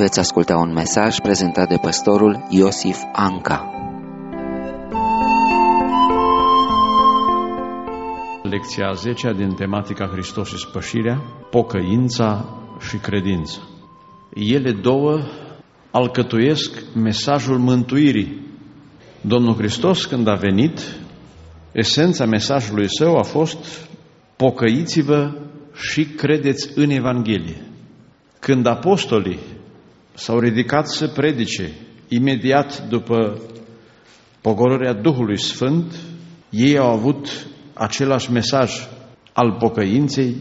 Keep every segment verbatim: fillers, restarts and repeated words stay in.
Veți asculta un mesaj prezentat de pastorul Iosif Anca. Lecția a zecea din tematica Hristos și spășirea, pocăința și credința. Ele două alcătuiesc mesajul mântuirii. Domnul Hristos, când a venit, esența mesajului său a fost: pocăiți-vă și credeți în Evanghelie. Când apostolii s-au ridicat să predice imediat după pogorârea Duhului Sfânt, ei au avut același mesaj al pocăinței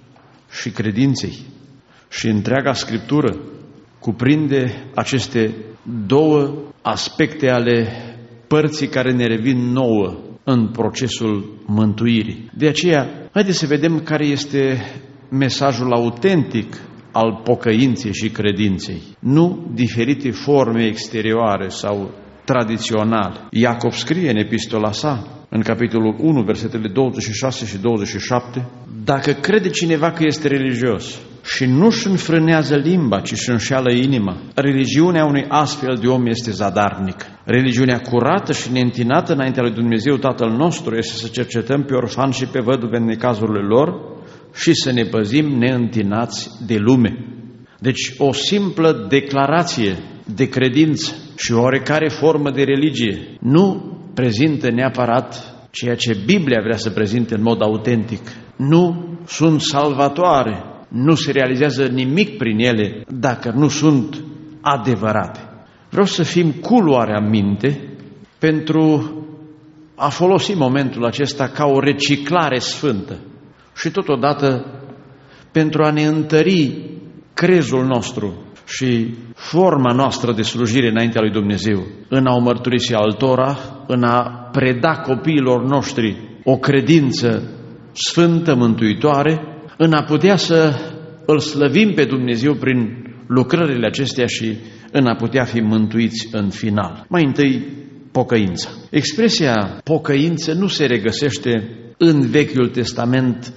și credinței. Și întreaga Scriptură cuprinde aceste două aspecte ale părții care ne revin nouă în procesul mântuirii. De aceea, haideți să vedem care este mesajul autentic al pocăinței și credinței, nu diferite forme exterioare sau tradiționale. Iacov scrie în epistola sa, în capitolul unu, versetele douăzeci și șase și douăzeci și șapte: dacă crede cineva că este religios și nu-și înfrânează limba, ci își înșeală inima, religiunea unui astfel de om este zadarnică. Religiunea curată și neîntinată înaintea lui Dumnezeu Tatăl nostru este să cercetăm pe orfani și pe văduve în necazurile lor și să ne păzim neîntinați de lume. Deci o simplă declarație de credință și oarecare formă de religie nu prezintă neapărat ceea ce Biblia vrea să prezinte în mod autentic. Nu sunt salvatoare, nu se realizează nimic prin ele dacă nu sunt adevărate. Vreau să fim cu luarea minte pentru a folosi momentul acesta ca o reciclare sfântă și totodată pentru a ne întări crezul nostru și forma noastră de slujire înaintea lui Dumnezeu, în a o mărturisi altora, în a preda copiilor noștri o credință sfântă, mântuitoare, în a putea să îl slăvim pe Dumnezeu prin lucrările acestea și în a putea fi mântuiți în final. Mai întâi, pocăința. Expresia pocăință nu se regăsește în Vechiul Testament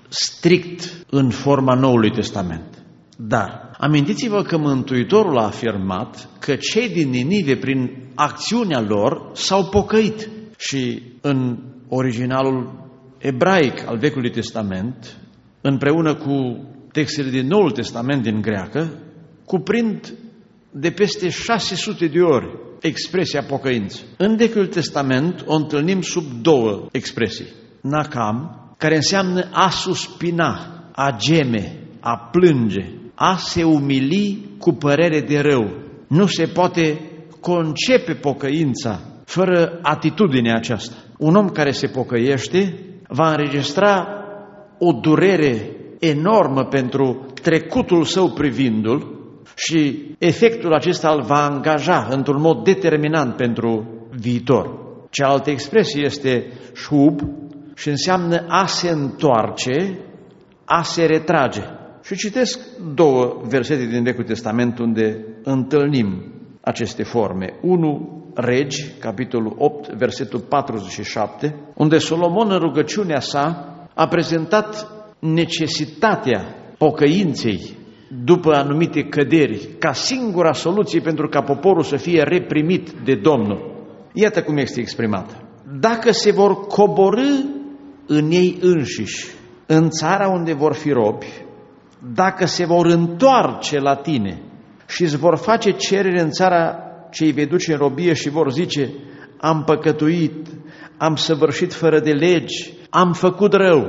strict în forma Noului Testament. Dar amintiți-vă că Mântuitorul a afirmat că cei din Ninive, prin acțiunea lor, s-au pocăit. Și în originalul ebraic al Vechiului Testament, împreună cu textele din Noul Testament din greacă, cuprind de peste șase sute de ori expresia pocăință. În Vechiul Testament o întâlnim sub două expresii. Nakam, care înseamnă a suspina, a geme, a plânge, a se umili cu părere de rău. Nu se poate concepe pocăința fără atitudinea aceasta. Un om care se pocăiește va înregistra o durere enormă pentru trecutul său privindu-l și efectul acesta îl va angaja într-un mod determinant pentru viitor. Cealaltă expresie este shub și înseamnă a se întoarce, a se retrage. Și citesc două versete din Vechiul Testament unde întâlnim aceste forme. unu Regi, capitolul opt, versetul patruzeci și șapte, unde Solomon în rugăciunea sa a prezentat necesitatea pocăinței după anumite căderi ca singura soluție pentru ca poporul să fie reprimit de Domnul. Iată cum este exprimată: dacă se vor coborî în ei înșiși, în țara unde vor fi robi, dacă se vor întoarce la tine și îți vor face cerere în țara ce îi vei duce în robie și vor zice: am păcătuit, am săvârșit fără de legi, am făcut rău,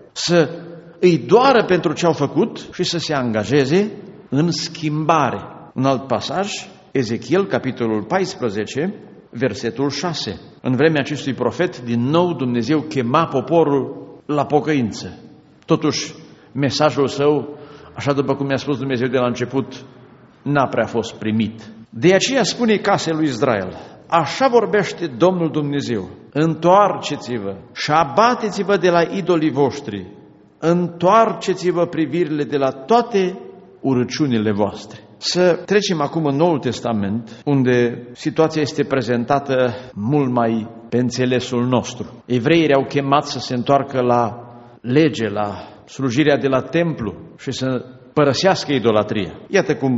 să îi doară pentru ce au făcut și să se angajeze în schimbare. Un alt pasaj, Ezechiel, capitolul paisprezece, versetul șase. În vremea acestui profet, din nou Dumnezeu chema poporul la pocăință. Totuși, mesajul său, așa după cum mi-a spus Dumnezeu de la început, n-a prea fost primit. De aceea spune casei lui Israel: așa vorbește Domnul Dumnezeu: întoarceți-vă și abateți-vă de la idolii voștri, întoarceți-vă privirile de la toate urăciunile voastre. Să trecem acum în Noul Testament, unde situația este prezentată mult mai pe înțelesul nostru. Evreii erau chemați să se întoarcă la lege, la slujirea de la templu și să părăsească idolatria. Iată cum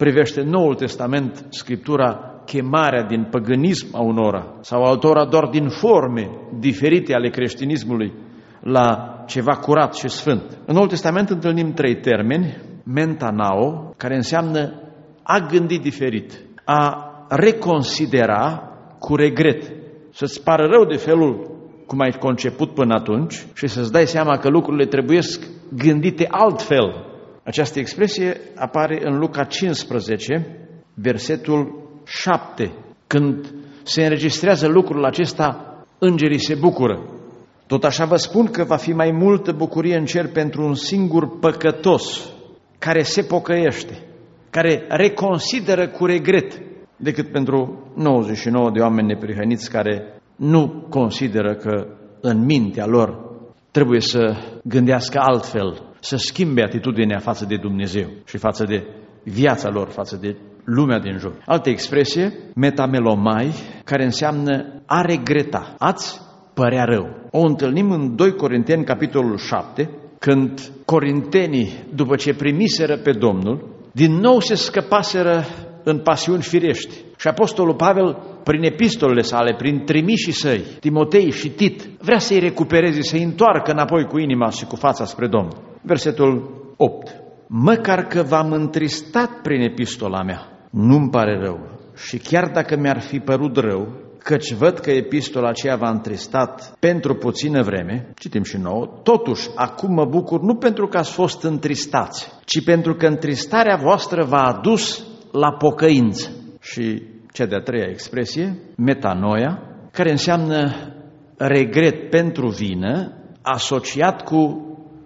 privește Noul Testament, Scriptura, chemarea din păgânism a unora sau altora doar din forme diferite ale creștinismului la ceva curat și sfânt. În Noul Testament întâlnim trei termeni: mentanao, care înseamnă a gândi diferit, a reconsidera cu regret, să-ți pară rău de felul cum ai conceput până atunci și să-ți dai seama că lucrurile trebuiesc gândite altfel. Această expresie apare în Luca cincisprezece, versetul șapte. Când se înregistrează lucrul acesta, îngerii se bucură. Tot așa vă spun că va fi mai multă bucurie în cer pentru un singur păcătos care se pocăiește, care reconsideră cu regret, decât pentru nouăzeci și nouă de oameni neprihăniți care nu consideră că în mintea lor trebuie să gândească altfel, să schimbe atitudinea față de Dumnezeu și față de viața lor, față de lumea din jur. Altă expresie, metamelomai, care înseamnă a regreta, a-ți părea rău. O întâlnim în doi Corinteni, capitolul șapte, când corintenii, după ce primiseră pe Domnul, din nou se scăpaseră în pasiuni firești. Și apostolul Pavel, prin epistolele sale, prin trimișii săi, Timotei și Tit, vrea să-i recupereze, să-i întoarcă înapoi cu inima și cu fața spre Domnul. Versetul opt. Măcar că v-am întristat prin epistola mea, nu-mi pare rău. Și chiar dacă mi-ar fi părut rău, căci văd că epistola aceea v-a întristat pentru puțină vreme, citim și nouă, totuși acum mă bucur nu pentru că ați fost întristați, ci pentru că întristarea voastră v-a adus la pocăință. Și cea de-a treia expresie, metanoia, care înseamnă regret pentru vină, asociat cu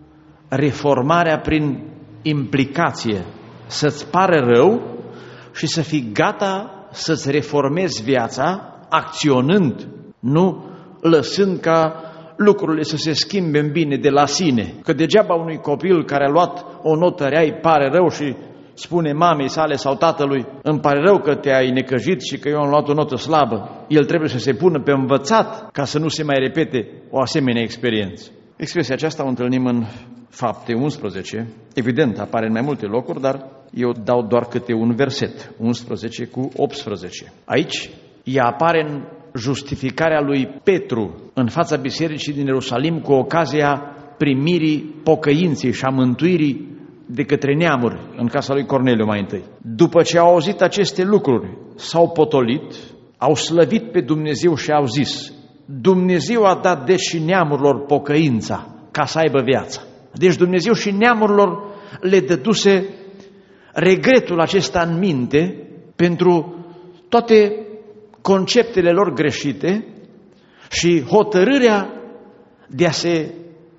reformarea prin implicație, să-ți pare rău și să fii gata să-ți reformezi viața, acționând, nu lăsând ca lucrurile să se schimbe în bine de la sine. Că degeaba unui copil care a luat o notă rea îi pare rău și spune mamei sale sau tatălui, îmi pare rău că te-ai necăjit și că eu am luat o notă slabă. El trebuie să se pună pe învățat ca să nu se mai repete o asemenea experiență. Expresia aceasta o întâlnim în Fapte unsprezece, evident apare în mai multe locuri, dar eu dau doar câte un verset, unsprezece cu optsprezece. Aici ea apare în justificarea lui Petru în fața bisericii din Ierusalim cu ocazia primirii pocăinței și a mântuirii de către neamuri în casa lui Corneliu mai întâi. După ce au auzit aceste lucruri, s-au potolit, au slăvit pe Dumnezeu și au zis: Dumnezeu a dat deci și neamurilor pocăința ca să aibă viața. Deci Dumnezeu și neamurilor le dăduse regretul acesta în minte pentru toate conceptele lor greșite și hotărârea de a se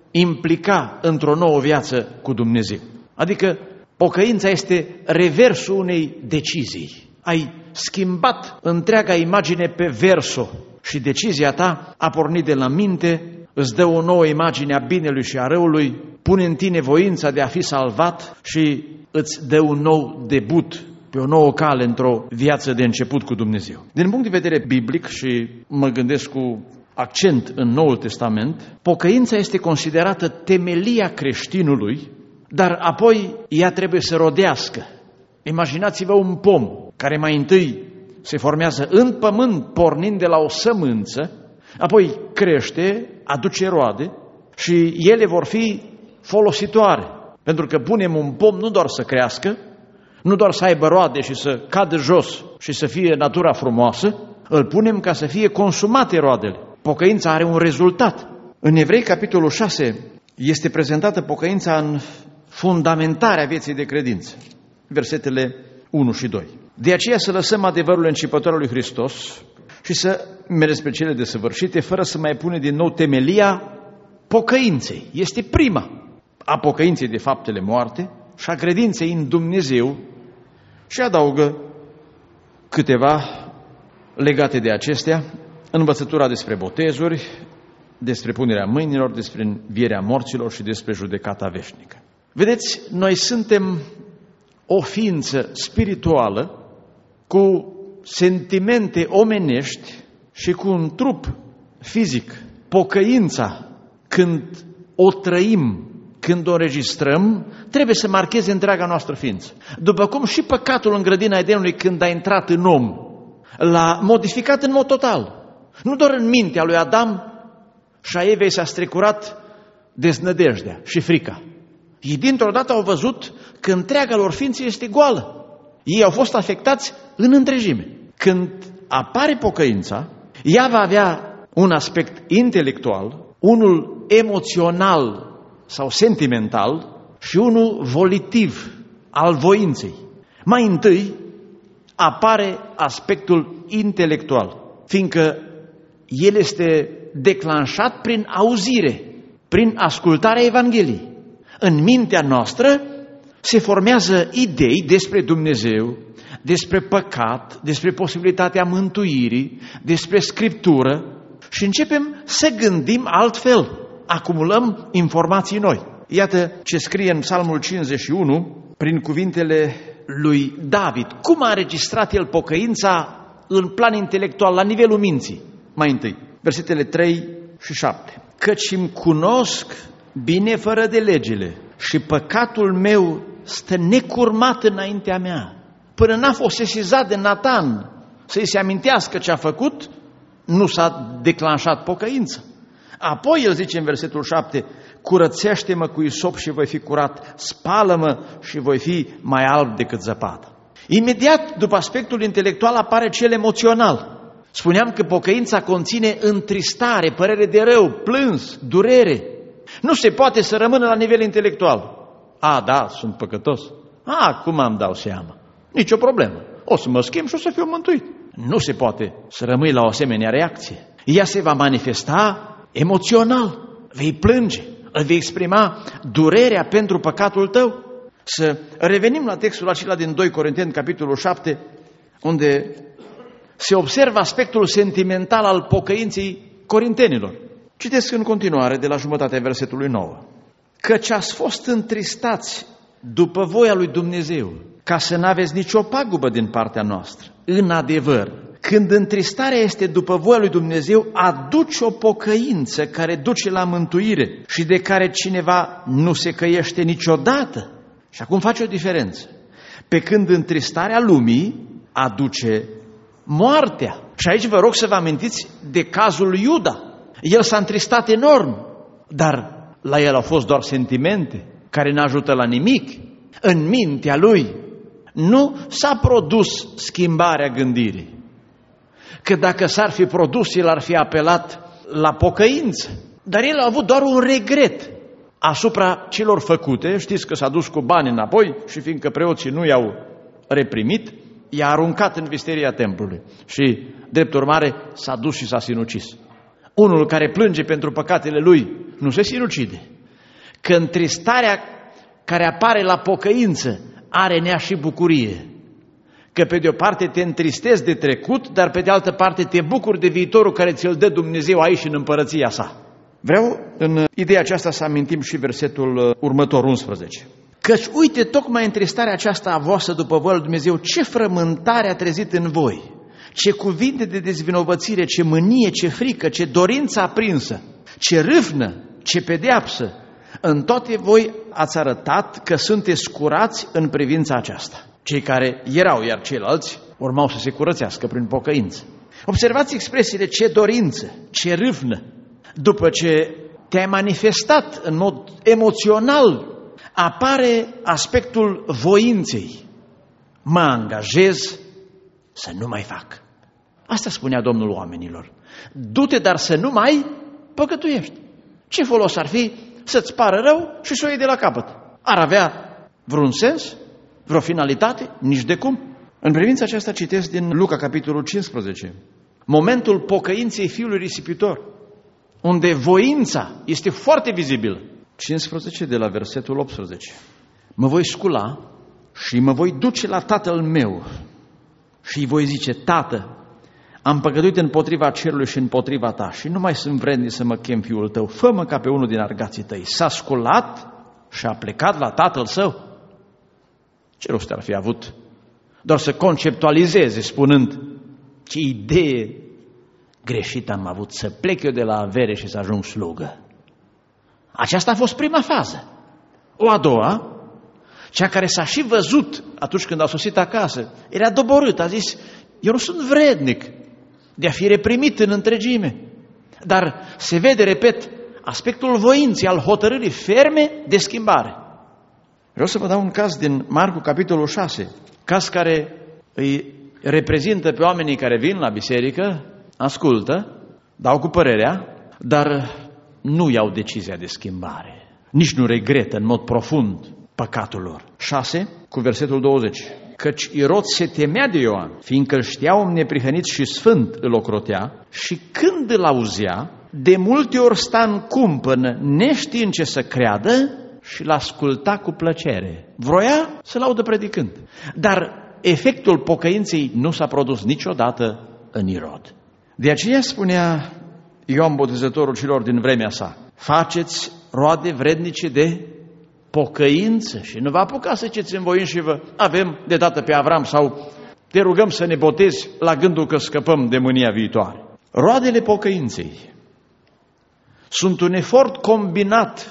implica într-o nouă viață cu Dumnezeu. Adică pocăința este reversul unei decizii. Ai schimbat întreaga imagine pe verso și decizia ta a pornit de la minte, îți dă o nouă imagine a binelui și a răului, pune în tine voința de a fi salvat și îți dă un nou debut pe o nouă cale într-o viață de început cu Dumnezeu. Din punct de vedere biblic, și mă gândesc cu accent în Noul Testament, pocăința este considerată temelia creștinului, dar apoi ea trebuie să rodească. Imaginați-vă un pom care mai întâi se formează în pământ pornind de la o sămânță, apoi crește, aduce roade și ele vor fi folositoare. Pentru că punem un pom nu doar să crească, nu doar să aibă roade și să cadă jos și să fie natura frumoasă, îl punem ca să fie consumate roadele. Pocăința are un rezultat. În Evrei, capitolul șase, este prezentată pocăința în fundamentarea vieții de credință. Versetele unu și doi. De aceea să lăsăm adevărul începătorul lui Hristos și să mergem spre cele desăvârșite, fără să mai pune din nou temelia pocăinței. Este prima a pocăinței de faptele moarte și a credinței în Dumnezeu și adaugă câteva legate de acestea, învățătura despre botezuri, despre punerea mâinilor, despre învierea morților și despre judecata veșnică. Vedeți, noi suntem o ființă spirituală cu sentimente omenești și cu un trup fizic. Pocăința, când o trăim, când o înregistrăm, trebuie să marcheze întreaga noastră ființă. După cum și păcatul în grădina Edenului, când a intrat în om, l-a modificat în mod total. Nu doar în mintea lui Adam și a Evei s-a strecurat deznădejdea și frica. Ei dintr-o dată au văzut că întreaga lor ființă este goală. Ei au fost afectați în întregime. Când apare pocăința, ea va avea un aspect intelectual, unul emoțional sau sentimental și unul volitiv, al voinței. Mai întâi apare aspectul intelectual, fiindcă el este declanșat prin auzire, prin ascultarea Evangheliei. În mintea noastră se formează idei despre Dumnezeu, despre păcat, despre posibilitatea mântuirii, despre Scriptură și începem să gândim altfel, acumulăm informații noi. Iată ce scrie în Psalmul cincizeci și unu, prin cuvintele lui David, cum a înregistrat el pocăința în plan intelectual, la nivelul minții. Mai întâi, versetele trei și șapte. Căci îmi cunosc bine fără de legile și păcatul meu stă necurmat înaintea mea. Până n-a fost sesizat de Natan să-i se amintească ce a făcut, nu s-a declanșat pocăință. Apoi el zice în versetul șapte, curățește-mă cu isop și voi fi curat, spală-mă și voi fi mai alb decât zăpada. Imediat după aspectul intelectual apare cel emoțional. Spuneam că pocăința conține întristare, părere de rău, plâns, durere. Nu se poate să rămână la nivel intelectual. A, da, sunt păcătos. A, cum am dau seama? Nici o problemă. O să mă schimb și o să fiu mântuit. Nu se poate să rămâi la o asemenea reacție. Ea se va manifesta emoțional. Vei plânge, îl vei exprima durerea pentru păcatul tău. Să revenim la textul acela din doi Corinteni, capitolul șapte, unde se observă aspectul sentimental al pocăinței corintenilor. Citesc în continuare de la jumătatea versetului nouă. Căci ați fost întristați după voia lui Dumnezeu, ca să n-aveți nicio pagubă din partea noastră. În adevăr, când întristarea este după voia lui Dumnezeu, aduce o pocăință care duce la mântuire și de care cineva nu se căiește niciodată. Și acum face o diferență. Pe când întristarea lumii aduce moartea. Și aici vă rog să vă amintiți de cazul lui Iuda. El s-a întristat enorm, dar la el au fost doar sentimente care n-ajută la nimic. În mintea lui nu s-a produs schimbarea gândirii. Că dacă s-ar fi produs, el ar fi apelat la pocăință. Dar el a avut doar un regret asupra celor făcute. Știți că s-a dus cu bani înapoi și fiindcă preoții nu i-au reprimit, i-a aruncat în visteria templului și, drept urmare, s-a dus și s-a sinucis. Unul care plânge pentru păcatele lui nu se sinucide. Că întristarea care apare la pocăință are nea și bucurie. Că pe de o parte te întristezi de trecut, dar pe de altă parte te bucuri de viitorul care ți-l dă Dumnezeu aici în împărăția sa. Vreau în ideea aceasta să amintim și versetul următor, unsprezece. Căci uite, tocmai întristarea aceasta a voastră după voia lui Dumnezeu, ce frământare a trezit în voi, ce cuvinte de dezvinovățire, ce mânie, ce frică, ce dorință aprinsă, ce râvnă, ce pedeapsă. În toate voi ați arătat că sunteți curați în privința aceasta. Cei care erau, iar ceilalți urmau să se curățească prin pocăință. Observați expresiile ce dorință, ce râvnă. După ce te-ai manifestat în mod emoțional, apare aspectul voinței. Mă angajez să nu mai fac. Asta spunea Domnul oamenilor. Du-te, dar să nu mai păcătuiești. Ce folos ar fi să-ți pară rău și să o iei de la capăt? Ar avea vreun sens? Vreo finalitate? Nici de cum. În privința aceasta citesc din Luca, capitolul cincisprezece, momentul pocăinței fiului risipitor, unde voința este foarte vizibilă. cincisprezece de la versetul optsprezece. Mă voi scula și mă voi duce la tatăl meu și îi voi zice, Tată, am păcătuit împotriva cerului și împotriva ta și nu mai sunt vrednic să mă chem fiul tău, fă-mă ca pe unul din argații tăi. S-a sculat și a plecat la tatăl său. Ce rost ar fi avut doar să conceptualizeze spunând, ce idee greșită am avut să plec eu de la avere și să ajung slugă. Aceasta a fost prima fază. O a doua, cea care s-a și văzut atunci când a sosit acasă, era doborât, a zis, eu nu sunt vrednic de a fi reprimit în întregime. Dar se vede, repet, aspectul voinței, al hotărârii ferme de schimbare. Vreau să vă dau un caz din Marcu, capitolul șase, caz care îi reprezintă pe oamenii care vin la biserică, ascultă, dau cu părerea, dar nu iau decizia de schimbare. Nici nu regretă în mod profund păcatul lor. șase, cu versetul douăzeci. Căci Irod se temea de Ioan, fiindcă îl știa om neprihănit și sfânt îl ocrotea, și când îl auzea, de multe ori sta în cumpănă, neștiind ce să creadă, și l-asculta cu plăcere. Vroia să-l audă predicând. Dar efectul pocăinței nu s-a produs niciodată în Irod. De aceea spunea Ioan Botezătorul celor din vremea sa, faceți roade vrednice de pocăință și nu vă apuca să ceți în voin și vă avem de dată pe Avram sau te rugăm să ne botezi la gândul că scăpăm de mânia viitoare. Roadele pocăinței sunt un efort combinat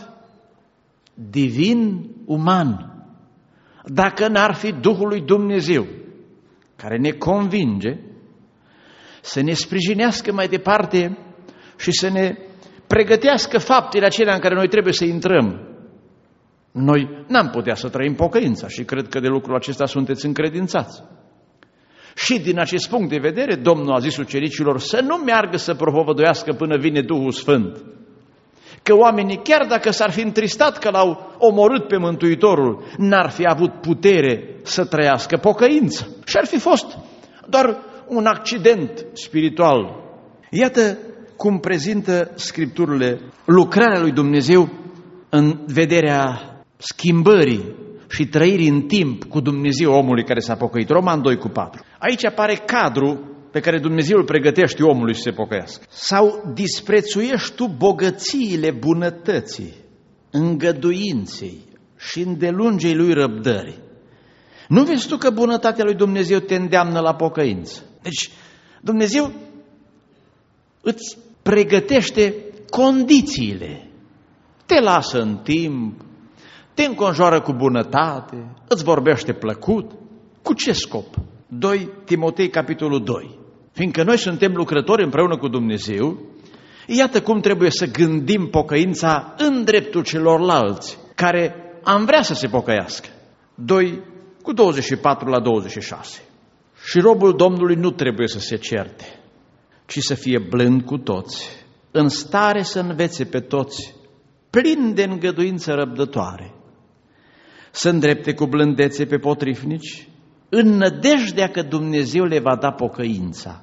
divin-uman. Dacă n-ar fi Duhul lui Dumnezeu care ne convinge să ne sprijinească mai departe și să ne pregătească faptele acelea în care noi trebuie să intrăm, noi n-am putea să trăim pocăința și cred că de lucrul acesta sunteți încredințați. Și din acest punct de vedere, Domnul a zis ucenicilor să nu meargă să propovăduiască până vine Duhul Sfânt. Că oamenii, chiar dacă s-ar fi întristat că l-au omorât pe Mântuitorul, n-ar fi avut putere să trăiască pocăință. Și ar fi fost doar un accident spiritual. Iată cum prezintă Scripturile lucrarea lui Dumnezeu în vederea schimbării și trăirii în timp cu Dumnezeu omului care s-a pocăit. Roman doi cu patru. Aici apare cadrul pe care Dumnezeu îl pregătește omului să se pocăiască. Sau disprețuiești tu bogățiile bunătății, îngăduinței și îndelungei lui răbdări. Nu vezi tu că bunătatea lui Dumnezeu te îndeamnă la pocăință? Deci Dumnezeu îți pregătește condițiile. Te lasă în timp, te înconjoară cu bunătate, îți vorbește plăcut. Cu ce scop? doi Timotei, capitolul doi. Fiindcă noi suntem lucrători împreună cu Dumnezeu, iată cum trebuie să gândim pocăința în dreptul celorlalți, care am vrea să se pocăiască. doi cu douăzeci și patru la douăzeci și șase. Și robul Domnului nu trebuie să se certe, ci să fie blând cu toți, în stare să învețe pe toți, plin de îngăduință răbdătoare, să îndrepte cu blândețe pe potrivnici, în nădejdea că Dumnezeu le va da pocăința,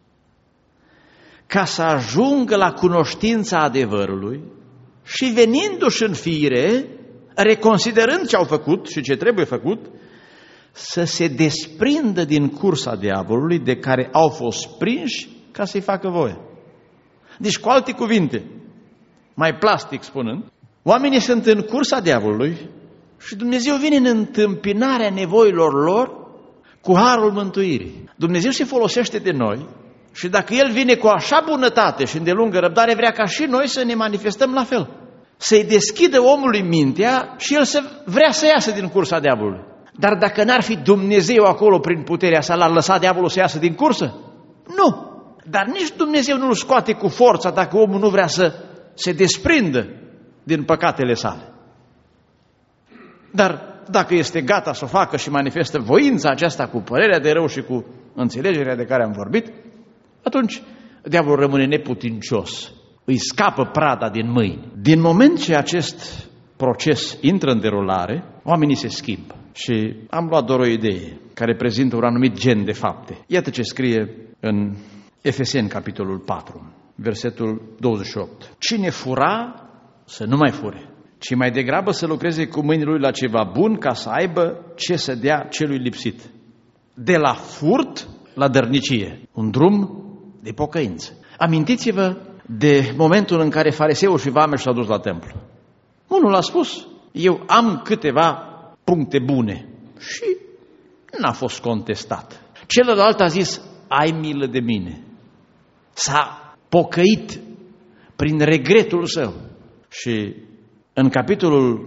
ca să ajungă la cunoștința adevărului și venindu-și în fire, reconsiderând ce au făcut și ce trebuie făcut, să se desprindă din cursa diavolului de care au fost prinși ca să-i facă voie. Deci, cu alte cuvinte, mai plastic spunând, oamenii sunt în cursa diavolului și Dumnezeu vine în întâmpinarea nevoilor lor cu harul mântuirii. Dumnezeu se folosește de noi și dacă El vine cu așa bunătate și îndelungă răbdare, vrea ca și noi să ne manifestăm la fel. Să-i deschidă omului mintea și el să vrea să iasă din cursa diavolului. Dar dacă n-ar fi Dumnezeu acolo prin puterea sa, l-ar lăsa diavolul să iasă din cursă? Nu! Dar nici Dumnezeu nu-l scoate cu forța dacă omul nu vrea să se desprindă din păcatele sale. Dar dacă este gata să o facă și manifestă voința aceasta cu părerea de rău și cu înțelegerea de care am vorbit, atunci diavolul rămâne neputincios, îi scapă prada din mâini. Din moment ce acest proces intră în derulare, oamenii se schimbă. Și am luat doar o idee care prezintă un anumit gen de fapte. Iată ce scrie în Efeseni, capitolul patru, versetul douăzeci și opt. Cine fura, să nu mai fure, ci mai degrabă să lucreze cu mâinile lui la ceva bun, ca să aibă ce să dea celui lipsit. De la furt la dărnicie, un drum de pocăință. Amintiți-vă de momentul în care fariseul și vameșul s-au dus la templu. Unul a spus, eu am câteva puncte bune și n-a fost contestat. Celălalt a zis, ai milă de mine. S-a pocăit prin regretul său. Și în capitolul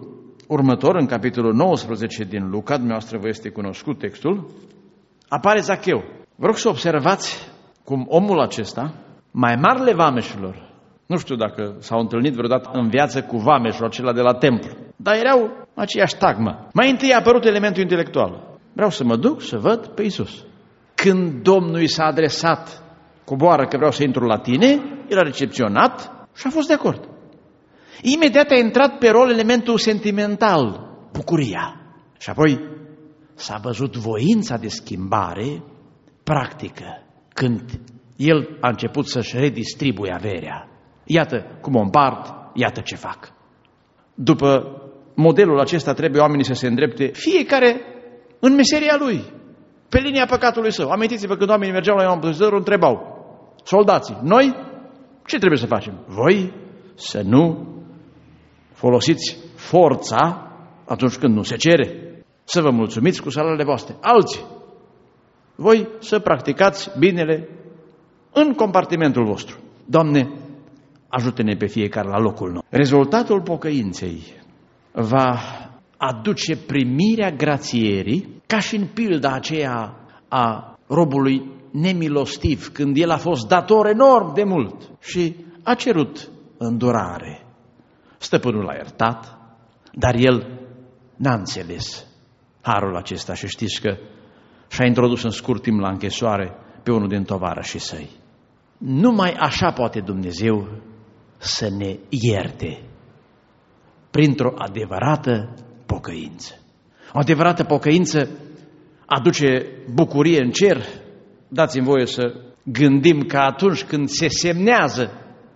următor, în capitolul nouăsprezece din Luca, dumneavoastră vă este cunoscut textul, apare Zacheu. Vă rog să observați cum omul acesta, mai marele vameșilor, nu știu dacă s-au întâlnit vreodată în viață cu vameșul acela de la templu, dar erau aceiași tagmă. Mai întâi a apărut elementul intelectual. Vreau să mă duc să văd pe Iisus. Când Domnul i s-a adresat, coboară că vreau să intru la tine, el a recepționat și a fost de acord. Imediat a intrat pe rol elementul sentimental, bucuria. Și apoi s-a văzut voința de schimbare practică, când el a început să-și redistribuie averea. Iată cum o împart, iată ce fac. După modelul acesta trebuie oamenii să se îndrepte fiecare în meseria lui, pe linia păcatului său. Amintiți-vă când oamenii mergeau la Ioan Botezătorul, întrebau soldații, noi ce trebuie să facem? Voi să nu folosiți forța atunci când nu se cere, să vă mulțumiți cu salariile voastre. Alții, voi să practicați binele în compartimentul vostru. Doamne, ajută-ne pe fiecare la locul nostru. Rezultatul pocăinței va aduce primirea grațierii, ca și în pilda aceea a robului nemilostiv, când el a fost dator enorm de mult și a cerut îndurare. Stăpânul l-a iertat, dar el n-a înțeles harul acesta și știți că și-a introdus în scurt timp la închisoare pe unul din tovarășii săi. Numai așa poate Dumnezeu să ne ierte, printr-o adevărată pocăință. O adevărată pocăință aduce bucurie în cer. Dați-mi voie să gândim că atunci când se semnează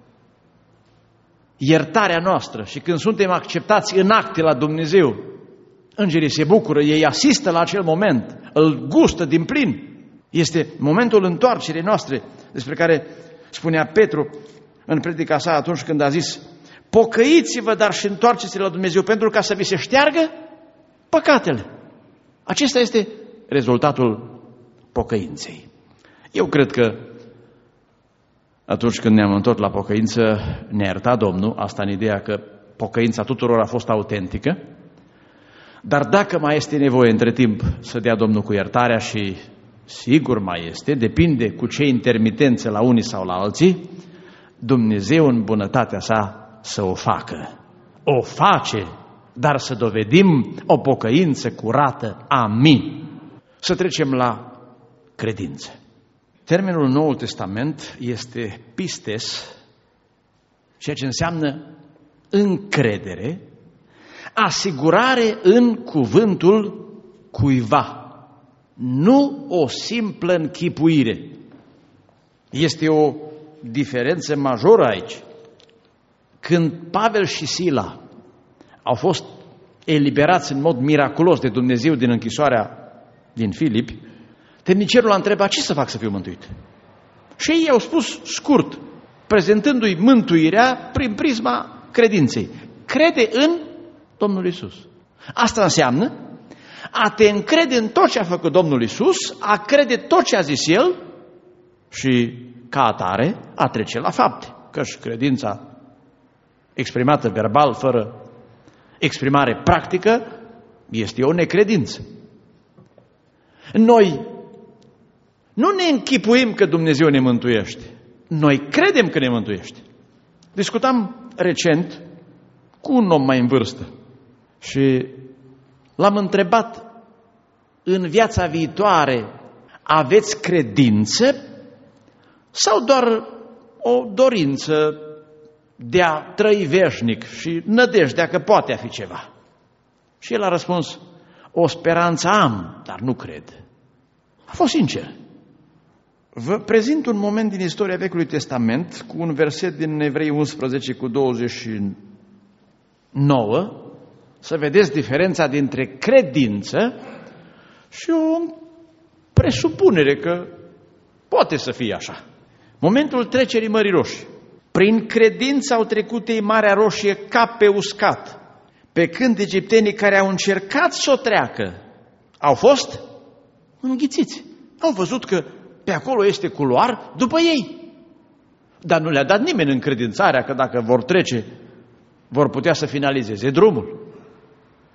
iertarea noastră și când suntem acceptați în acte la Dumnezeu, îngerii se bucură, ei asistă la acel moment, îl gustă din plin. Este momentul întoarcerii noastre, despre care spunea Petru în predica sa atunci când a zis: pocăiți-vă, dar și întoarceți-vă la Dumnezeu, pentru ca să vi se șteargă păcatele. Acesta este rezultatul pocăinței. Eu cred că atunci când ne-am întors la pocăință, ne-a iertat Domnul, asta în ideea că pocăința tuturor a fost autentică, dar dacă mai este nevoie între timp să dea Domnul cu iertarea, și sigur mai este, depinde cu ce intermitențe la unii sau la alții, Dumnezeu în bunătatea sa să o facă. O face, dar să dovedim o pocăință curată. Amin. Să trecem la credință. Termenul în Noul Testament este pistes, ceea ce înseamnă încredere, asigurare în cuvântul cuiva, nu o simplă închipuire. Este o diferență majoră aici. Când Pavel și Sila au fost eliberați în mod miraculos de Dumnezeu din închisoarea din Filipi, temnicerul a întrebat: ce să fac să fiu mântuit? Și ei au spus scurt, prezentându-i mântuirea prin prisma credinței: crede în Domnul Iisus. Asta înseamnă a te încrede în tot ce a făcut Domnul Iisus, a crede tot ce a zis El și ca atare a trece la fapte. Căci credința exprimată verbal, fără exprimare practică, este o necredință. Noi nu ne închipuim că Dumnezeu ne mântuiește. Noi credem că ne mântuiește. Discutam recent cu un om mai în vârstă și l-am întrebat: în viața viitoare aveți credință sau doar o dorință de a trăi veșnic și nădejdea că poate fi ceva? Și el a răspuns: o speranță am, dar nu cred. A fost sincer. Vă prezint un moment din istoria Vechiului Testament cu un verset din Evrei unsprezece cu douăzeci și nouă, să vedeți diferența dintre credință și o presupunere că poate să fie așa. Momentul trecerii Mării Roșii. Prin credință au trecut ei Marea Roșie ca pe uscat, pe când egiptenii care au încercat să o treacă au fost înghițiți. Au văzut că pe acolo este culoar după ei. Dar nu le-a dat nimeni încredințarea că dacă vor trece, vor putea să finalizeze drumul.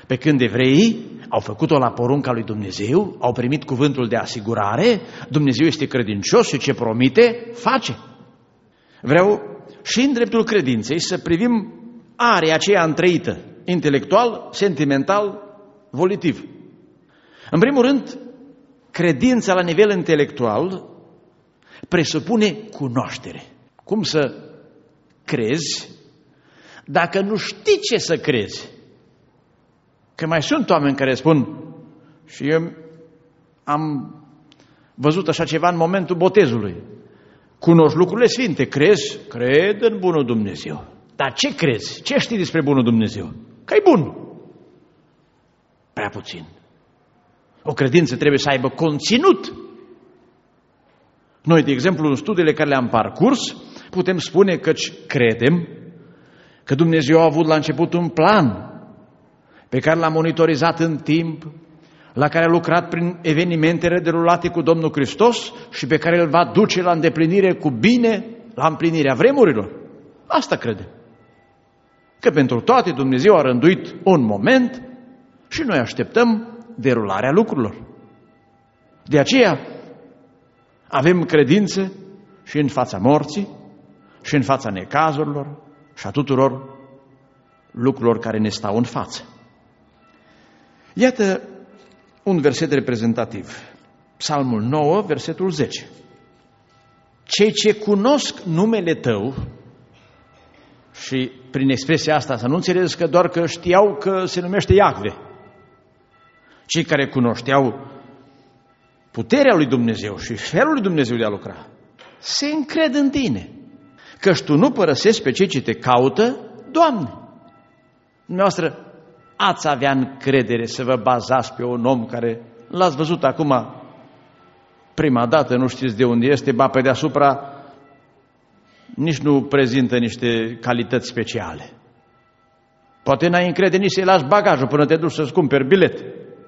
Pe când evreii au făcut-o la porunca lui Dumnezeu, au primit cuvântul de asigurare, Dumnezeu este credincios și ce promite, face. Vreau și în dreptul credinței să privim area aceea întrăită, intelectual, sentimental, volitiv. În primul rând, credința la nivel intelectual presupune cunoaștere. Cum să crezi dacă nu știi ce să crezi? Că mai sunt oameni care spun, și eu am văzut așa ceva în momentul botezului, cunoști lucrurile sfinte, crezi? Cred în bunul Dumnezeu. Dar ce crezi? Ce știi despre bunul Dumnezeu? Că-i bun. Prea puțin. O credință trebuie să aibă conținut. Noi, de exemplu, în studiile care le-am parcurs, putem spune că credem că Dumnezeu a avut la început un plan pe care l-a monitorizat în timp, la care a lucrat prin evenimentele derulate cu Domnul Hristos și pe care îl va duce la îndeplinire cu bine, la împlinirea vremurilor. Asta credem. Că pentru toate Dumnezeu a rânduit un moment și noi așteptăm derularea lucrurilor. De aceea avem credință și în fața morții, și în fața necazurilor și a tuturor lucrurilor care ne stau în față. Iată un verset reprezentativ. Psalmul nouă, versetul zece. Cei ce cunosc numele tău, și prin expresia asta să nu înțelegeți că doar că știau că se numește Iahve. Cei care cunoșteau puterea lui Dumnezeu și felul lui Dumnezeu de a lucra, se încred în tine, căci tu nu părăsești pe cei ce te caută, Doamne. Dumneavoastră ați avea încredere să vă bazați pe un om care l-ați văzut acum prima dată, nu știți de unde este, ba pe deasupra nici nu prezintă niște calități speciale. Poate n-ai încredere nici să-i lași bagajul până te duci să-ți cumperi bilet.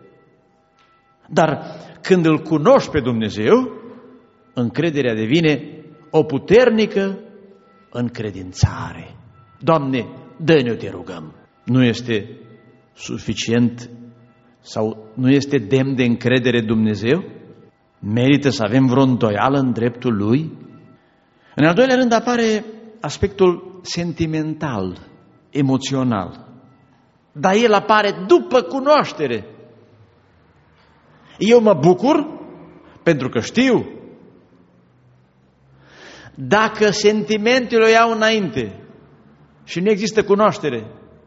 Dar când îl cunoști pe Dumnezeu, încrederea devine o puternică încredințare. Doamne, dă-ne-o, te rugăm. Nu este suficient sau nu este demn de încredere Dumnezeu? Merită să avem vreo îndoială în dreptul Lui? În al doilea rând apare aspectul sentimental, emoțional. Dar el apare după cunoaștere. Eu mă bucur pentru că știu. Dacă sentimentele o iau înainte și nu există cunoaștere,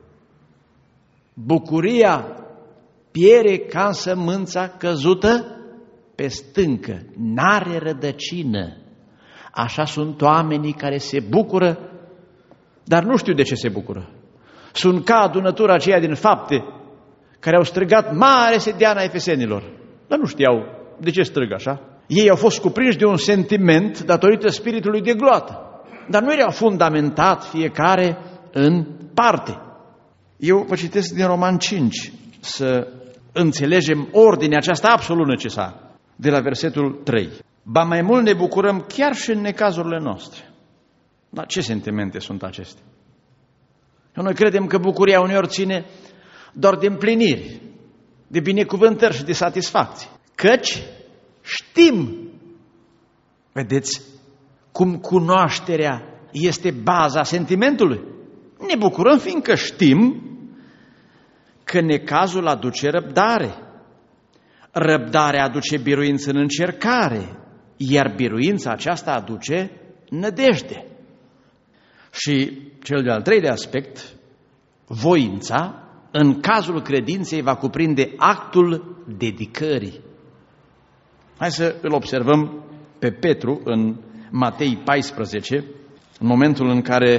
bucuria piere ca sămânța căzută pe stâncă, n-are rădăcină. Așa sunt oamenii care se bucură, dar nu știu de ce se bucură. Sunt ca adunătura aceea din Fapte, care au strigat mare este Diana Efesenilor, dar nu știau de ce strigă așa. Ei au fost cuprinși de un sentiment datorită spiritului de gloată, dar nu erau fundamentat fiecare în parte. Eu vă citesc din Roman cinci, să înțelegem ordinea aceasta absolut necesară, de la versetul trei. Ba mai mult ne bucurăm chiar și în necazurile noastre. Dar ce sentimente sunt acestea? Noi credem că bucuria uneori ține doar de împliniri, de binecuvântări și de satisfacție. Căci știm, vedeți, cum cunoașterea este baza sentimentului. Ne bucurăm fiindcă știm că necazul aduce răbdare. Răbdarea aduce biruință în încercare, iar biruința aceasta aduce nădejde. Și cel de-al treilea aspect, voința, în cazul credinței, va cuprinde actul dedicării. Hai să îl observăm pe Petru în Matei paisprezece, în momentul în care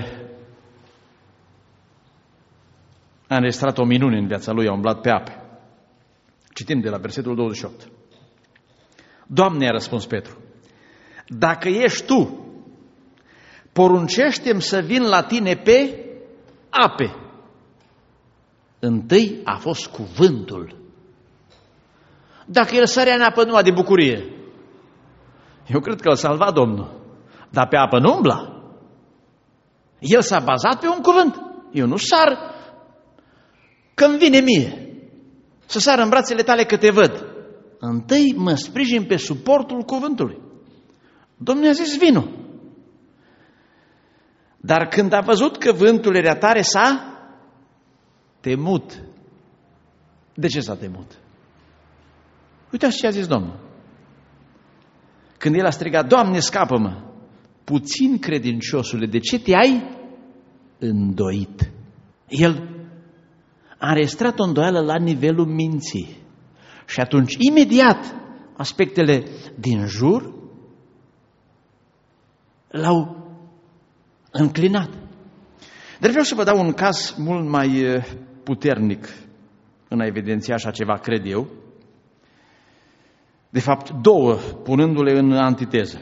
a înregistrat o minune în viața lui, a umblat pe ape. Citim de la versetul douăzeci și opt. Doamne, a răspuns Petru, dacă ești Tu, poruncește-mi să vin la Tine pe ape. Întâi a fost cuvântul. Dacă el sărea în apă numai de bucurie, eu cred că îl salva Domnul. Dar pe apă nu umbla. El s-a bazat pe un cuvânt. Eu nu sar când vine mie. să sar în brațele tale că te văd. Întâi mă sprijin pe suportul cuvântului. Domnul a zis, vino. Dar când a văzut că vântul era tare, s-a temut. De ce s-a temut? Uitați ce a zis Domnul. Când el a strigat, Doamne, scapă-mă! Puțin credinciosule, de ce te-ai îndoit? El a înregistrat o îndoială la nivelul minții. Și atunci, imediat, aspectele din jur l-au înclinat. Dar vreau să vă dau un caz mult mai puternic în a evidenția așa ceva, cred eu. De fapt, două, punându-le în antiteză.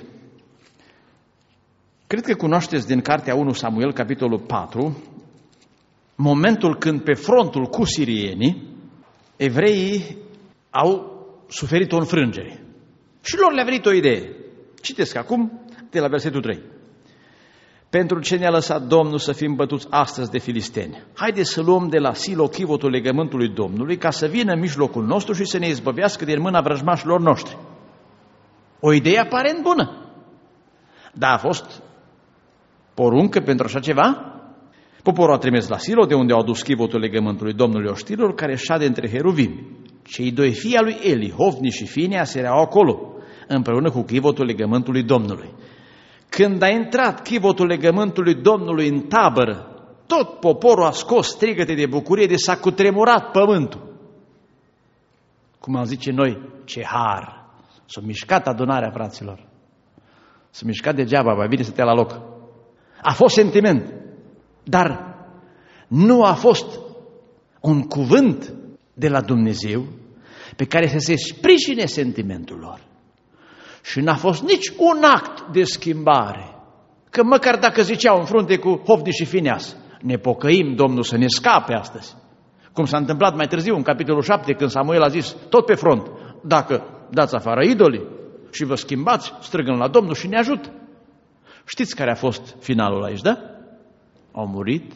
Cred că cunoașteți din cartea unu Samuel, capitolul patru, momentul când pe frontul cu sirienii, evreii au suferit o înfrângere. Și lor le-a venit o idee. Citesc acum de la versetul trei. Pentru ce ne-a lăsat Domnul să fim bătuți astăzi de filisteni? Haideți să luăm de la Silo chivotul legământului Domnului ca să vină în mijlocul nostru și să ne izbăvească din mâna vrăjmașilor noștri. O idee aparent bună. Dar a fost poruncă pentru așa ceva? Poporul a trimis la Silo, de unde au adus chivotul legământului Domnului oștirilor, care șade între heruvimi. Cei doi fii al lui Eli, Hofni și Fineas, erau acolo, împreună cu chivotul legământului Domnului. Când a intrat chivotul legământului Domnului în tabără, tot poporul a scos strigăte de bucurie, de s-a cutremurat pământul. Cum am zice noi, ce har! S-a mișcat adunarea, fraților. S-a mișcat degeaba, mai bine să te la loc. A fost sentiment, dar nu a fost un cuvânt de la Dumnezeu pe care să se sprijine sentimentul lor. Și n-a fost nici un act de schimbare. Că măcar dacă ziceau în frunte cu Hofni și Fineas, ne pocăim, Domnul, să ne scape astăzi. Cum s-a întâmplat mai târziu, în capitolul șapte, când Samuel a zis, tot pe front, dacă dați afară idolii și vă schimbați, strâgăm la Domnul și ne ajută. Știți care a fost finalul aici, da? Au murit,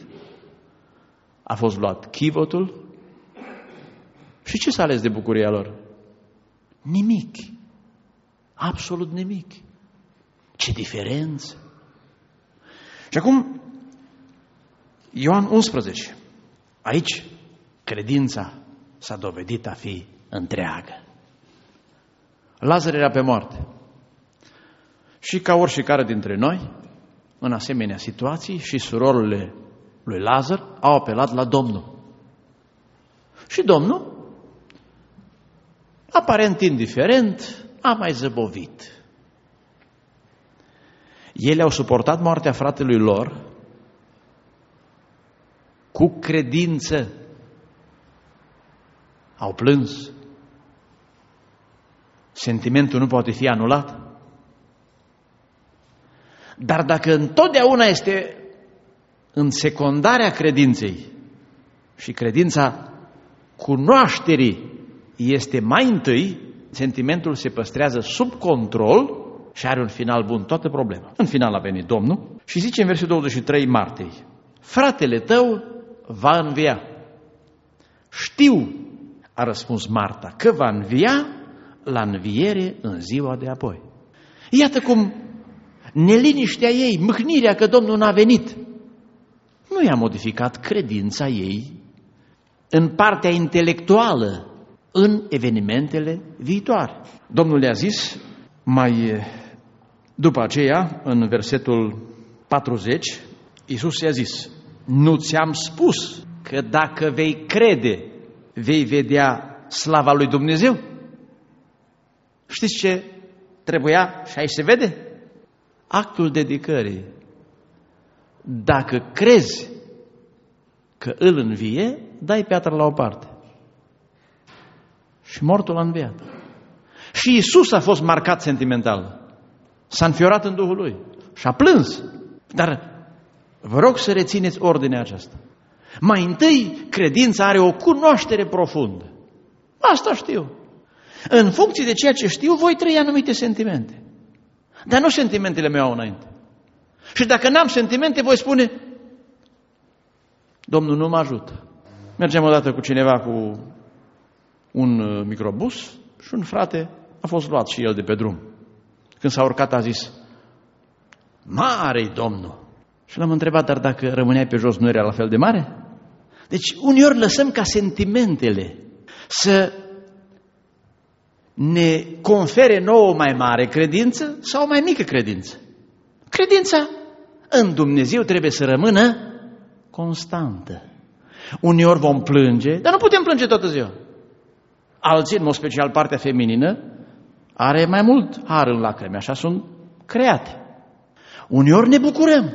a fost luat chivotul și ce s-a ales de bucuria lor? Nimic. Absolut nimic. Ce diferență! Și acum, Ioan unsprezece. Aici, credința s-a dovedit a fi întreagă. Lazar era pe moarte. Și ca oricare dintre noi, în asemenea situații, și surorile lui Lazar au apelat la Domnul. Și Domnul, aparent indiferent, a mai zăbovit. Ele au suportat moartea fratelui lor cu credință. Au plâns. Sentimentul nu poate fi anulat. Dar dacă întotdeauna este în secundarea credinței și credința cunoașterii este mai întâi, sentimentul se păstrează sub control și are un final bun, toată problema. În final a venit Domnul și zice în versetul douăzeci și trei Martei, fratele tău va învia. Știu, a răspuns Marta, că va învia la înviere în ziua de apoi. Iată cum neliniștea ei, mâhnirea că Domnul n-a venit, nu i-a modificat credința ei în partea intelectuală, în evenimentele viitoare. Domnul le-a zis mai după aceea, în versetul patruzeci, Iisus i-a zis, nu ți-am spus că dacă vei crede, vei vedea slava lui Dumnezeu? Știți ce trebuia și aici se vede? Actul dedicării. Dacă crezi că îl învie, dai piatra la o parte. Și mortul a înviat. Și Iisus a fost marcat sentimental. S-a înfiorat în Duhul Lui și a plâns. Dar vă rog să rețineți ordinea aceasta. Mai întâi, credința are o cunoaștere profundă. Asta știu. În funcție de ceea ce știu, voi trăi anumite sentimente. Dar nu sentimentele mele au înainte. Și dacă n-am sentimente, voi spune, Domnul nu mă ajută. Mergeam odată cu cineva cu un microbus și un frate a fost luat și el de pe drum. Când s-a urcat a zis: mare-i Domnul! Și l-am întrebat: dar dacă rămâneai pe jos, nu era la fel de mare? Deci uneori lăsăm ca sentimentele să ne confere nouă mai mare credință sau mai mică credință. Credința în Dumnezeu trebuie să rămână constantă. Uneori vom plânge, dar nu putem plânge toată ziua. Alții, în mod special partea feminină, are mai mult har în lacrimi, așa sunt create. Uneori ne bucurăm.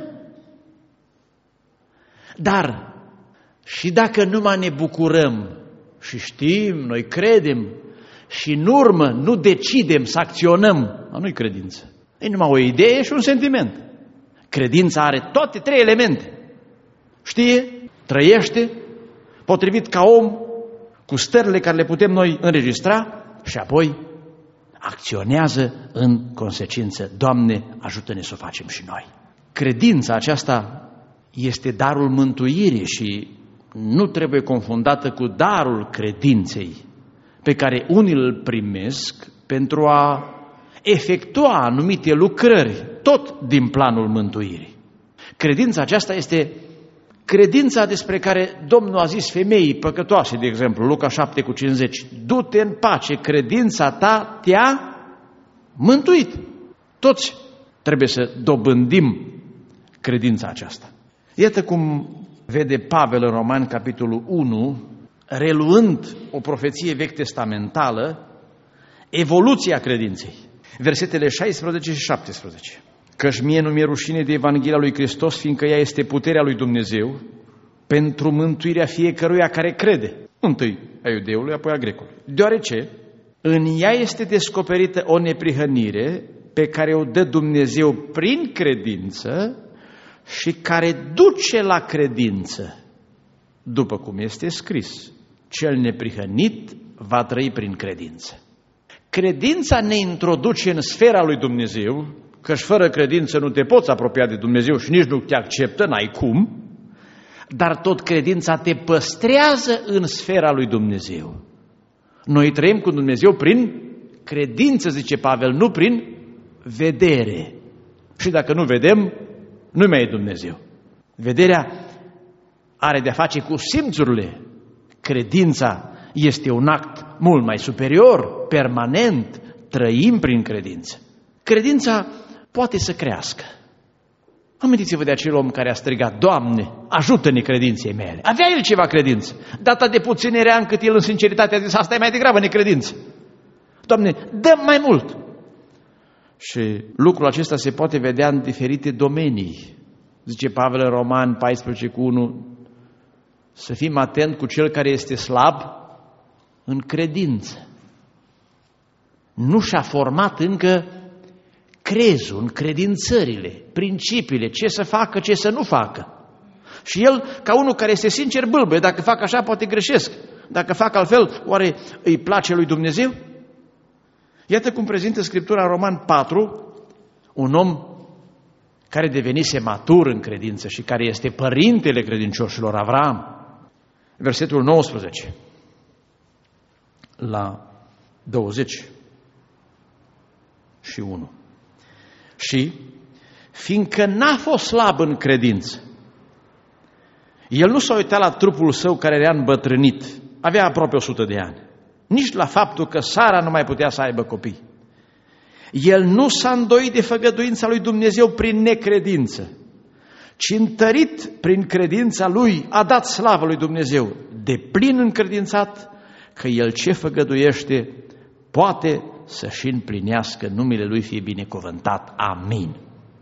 Dar și dacă numai ne bucurăm și știm, noi credem și în urmă nu decidem să acționăm, nu-i credință. E numai o idee și un sentiment. Credința are toate trei elemente. Știe, trăiește, potrivit ca om, cu stările care le putem noi înregistra și apoi acționează în consecință. Doamne, ajută-ne să o facem și noi. Credința aceasta este darul mântuirii și nu trebuie confundată cu darul credinței, pe care unii îl primesc pentru a efectua anumite lucrări, tot din planul mântuirii. Credința aceasta este credința despre care Domnul a zis femeii păcătoase, de exemplu, Luca șapte cu cincizeci, du-te în pace, credința ta te-a mântuit. Toți trebuie să dobândim credința aceasta. Iată cum vede Pavel în Romani, capitolul unu, reluând o profeție vechi testamentală, evoluția credinței. Versetele șaisprezece și șaptesprezece. Căci mie nu mi-e rușine de Evanghelia lui Hristos, fiindcă ea este puterea lui Dumnezeu pentru mântuirea fiecăruia care crede. Întâi a iudeului, apoi a grecului. Deoarece în ea este descoperită o neprihănire pe care o dă Dumnezeu prin credință și care duce la credință, după cum este scris: cel neprihănit va trăi prin credință. Credința ne introduce în sfera lui Dumnezeu, căci fără credință nu te poți apropia de Dumnezeu și nici nu te acceptă, n-ai cum, dar tot credința te păstrează în sfera lui Dumnezeu. Noi trăim cu Dumnezeu prin credință, zice Pavel, nu prin vedere. Și dacă nu vedem, nu mai e Dumnezeu. Vederea are de-a face cu simțurile. Credința este un act mult mai superior, permanent, trăim prin credință. Credința poate să crească. Amintiți-vă de acel om care a strigat: Doamne, ajută-ne credinței mele. Avea el ceva credință. Data de puțin era încât el în sinceritate a zis: asta e mai degrabă necredință. Doamne, dă mai mult. Și lucrul acesta se poate vedea în diferite domenii. Zice Pavel în Romani paisprezece cu unu, să fim atent cu cel care este slab în credință. Nu și-a format încă crezul, încredințările, principiile, ce să facă, ce să nu facă. Și el, ca unul care este sincer, bâlbăie: dacă fac așa, poate greșesc. Dacă fac altfel, oare îi place lui Dumnezeu? Iată cum prezintă Scriptura în Roman patru, un om care devenise matur în credință și care este părintele credincioșilor, Avram. Versetul nouăsprezece la douăzeci și unu. Și, fiindcă n-a fost slab în credință, el nu s-a uitat la trupul său care era îmbătrânit, avea aproape o sută de ani, nici la faptul că Sara nu mai putea să aibă copii. El nu s-a îndoit de făgăduința lui Dumnezeu prin necredință, ci întărit prin credința lui a dat slavă lui Dumnezeu, deplin încredințat că el ce făgăduiește poate să-și împlinească, numele lui fie binecuvântat. Amin.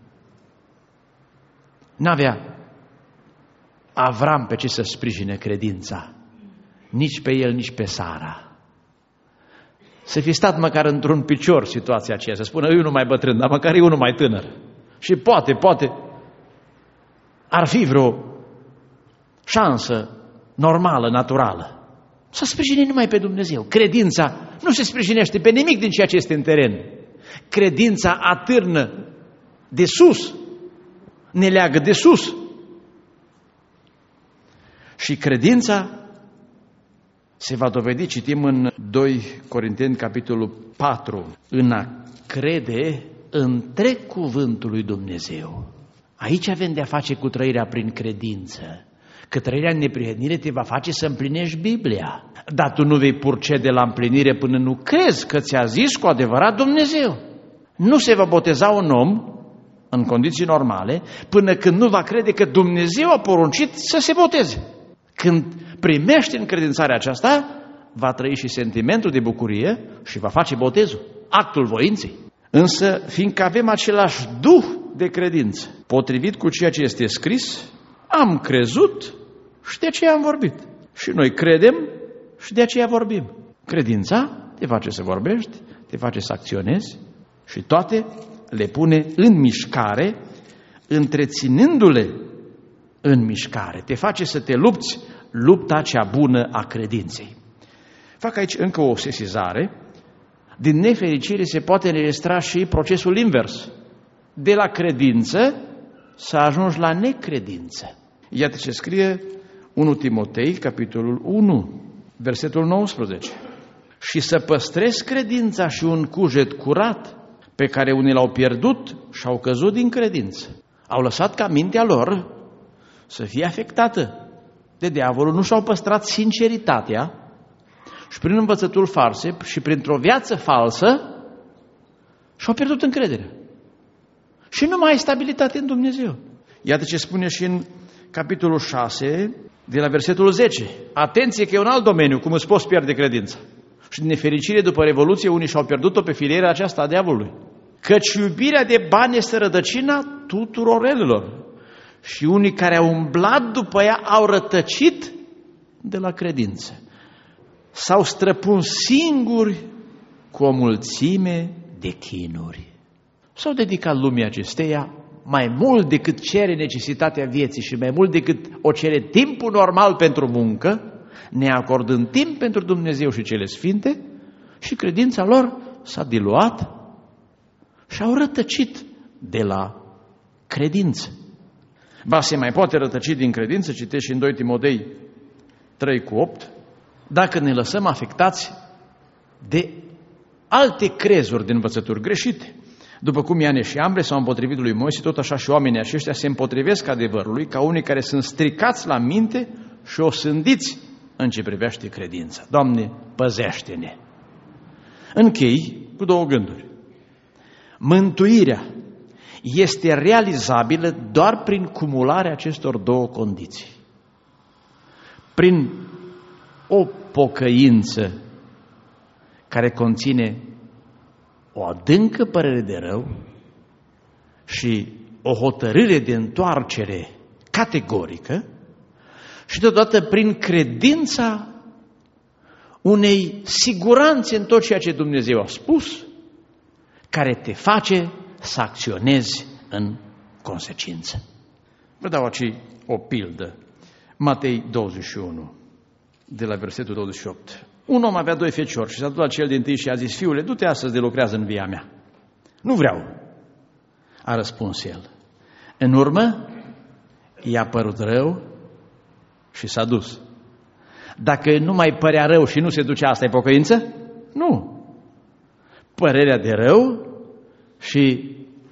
N-avea Avram pe ce să sprijine credința, nici pe el, nici pe Sara. Să fi stat măcar într-un picior situația aceea, să spună: eu nu mai bătrân, dar măcar eu nu mai tânăr. Și poate, poate ar fi vreo șansă normală, naturală. Să sprijine numai pe Dumnezeu. Credința nu se sprijinește pe nimic din ceea ce este în teren. Credința atârnă de sus, ne leagă de sus. Și credința Se va dovedi, citim în doi Corinteni, capitolul patru, în a crede întreg cuvântul lui Dumnezeu. Aici avem de-a face cu trăirea prin credință, că trăirea în neprihănire te va face să împlinești Biblia. Dar tu nu vei purcede la împlinire până nu crezi că ți-a zis cu adevărat Dumnezeu. Nu se va boteza un om în condiții normale până când nu va crede că Dumnezeu a poruncit să se boteze. Când primești încredințarea aceasta, va trăi și sentimentul de bucurie și va face botezul, actul voinței. Însă, fiindcă avem același duh de credință, potrivit cu ceea ce este scris, am crezut și de aceea am vorbit. Și noi credem și de aceea vorbim. Credința te face să vorbești, te face să acționezi și toate le pune în mișcare, întreținându-le în mișcare. Te face să te lupți lupta cea bună a credinței. Fac aici încă o sesizare. Din nefericire se poate înregistra și procesul invers. De la credință să ajungi la necredință. Iată ce scrie unu Timotei, capitolul unu, versetul nouăsprezece. Și să păstrezi credința și un cuget curat, pe care unii l-au pierdut și au căzut din credință. Au lăsat ca mintea lor să fie afectată de diavolul, nu și-au păstrat sinceritatea și prin învățături false și printr-o viață falsă și-au pierdut încrederea. Și nu mai ai stabilitate în Dumnezeu. Iată ce spune și în capitolul șase, de la versetul zece. Atenție că e un alt domeniu, cum îți poți pierde credința. Și din nefericire, după Revoluție, unii și-au pierdut-o pe filiera aceasta a diavolului. Căci iubirea de bani este rădăcina tuturor relelor. Și unii care au umblat după ea au rătăcit de la credință. S-au străpuns singuri cu o mulțime de chinuri. S-au dedicat lumii acesteia mai mult decât cere necesitatea vieții și mai mult decât o cere timpul normal pentru muncă, neacordând timp pentru Dumnezeu și cele sfinte, și credința lor s-a diluat și au rătăcit de la credință. Ba, se mai poate rătăci din credință, citești în doi Timotei trei cu opt, dacă ne lăsăm afectați de alte crezuri din învățături greșite. După cum Iane și Ambre s-au împotrivit lui Moise, tot așa și oamenii aceștia se împotrivesc adevărului ca unii care sunt stricați la minte și osândiți în ce privește credința. Doamne, păzește-ne! Închei cu două gânduri. Mântuirea este realizabilă doar prin cumularea acestor două condiții. Prin o pocăință care conține o adâncă părere de rău și o hotărâre de întoarcere categorică și totodată prin credința unei siguranțe în tot ceea ce Dumnezeu a spus, care te face să acționezi în consecință. Vă dau aici o pildă. Matei douăzeci și unu, de la versetul douăzeci și opt. Un om avea doi feciori și s-a dus la cel dintâi și a zis: fiule, du-te astăzi de lucrează în via mea. Nu vreau, a răspuns el. În urmă, i-a părut rău și s-a dus. Dacă nu mai părea rău și nu se ducea, asta e pocăință? Nu. Părerea de rău și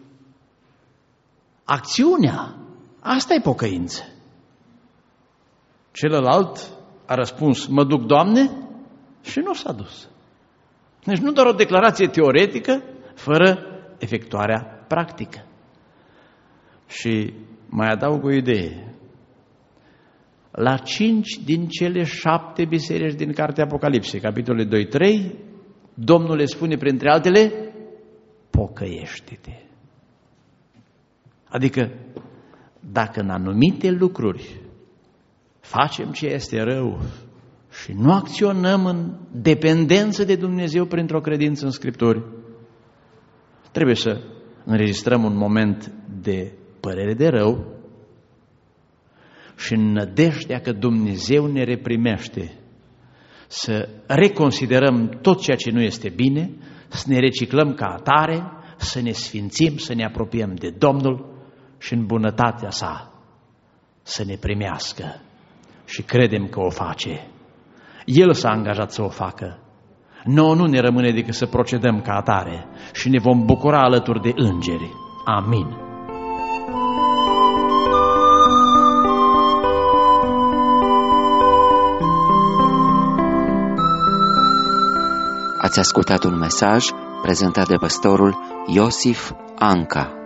acțiunea, asta e pocăință. Celălalt a răspuns: mă duc, Doamne, și nu s-a dus. Deci nu doar o declarație teoretică, fără efectuarea practică. Și mai adaug o idee. La cinci din cele șapte biserici din Cartea Apocalipsei, capitolele doi trei, Domnul le spune printre altele: pocăiește-te. Adică, dacă în anumite lucruri facem ce este rău și nu acționăm în dependență de Dumnezeu printr-o credință în Scripturi, trebuie să înregistrăm un moment de părere de rău și în nădejdea că Dumnezeu ne reprimește, să reconsiderăm tot ceea ce nu este bine, să ne reciclăm ca atare, să ne sfințim, să ne apropiem de Domnul și în bunătatea sa să ne primească. Și credem că o face. El s-a angajat să o facă. Nouă nu ne rămâne decât să procedăm ca atare și ne vom bucura alături de îngeri. Amin. Ați ascultat un mesaj prezentat de pastorul Iosif Anca.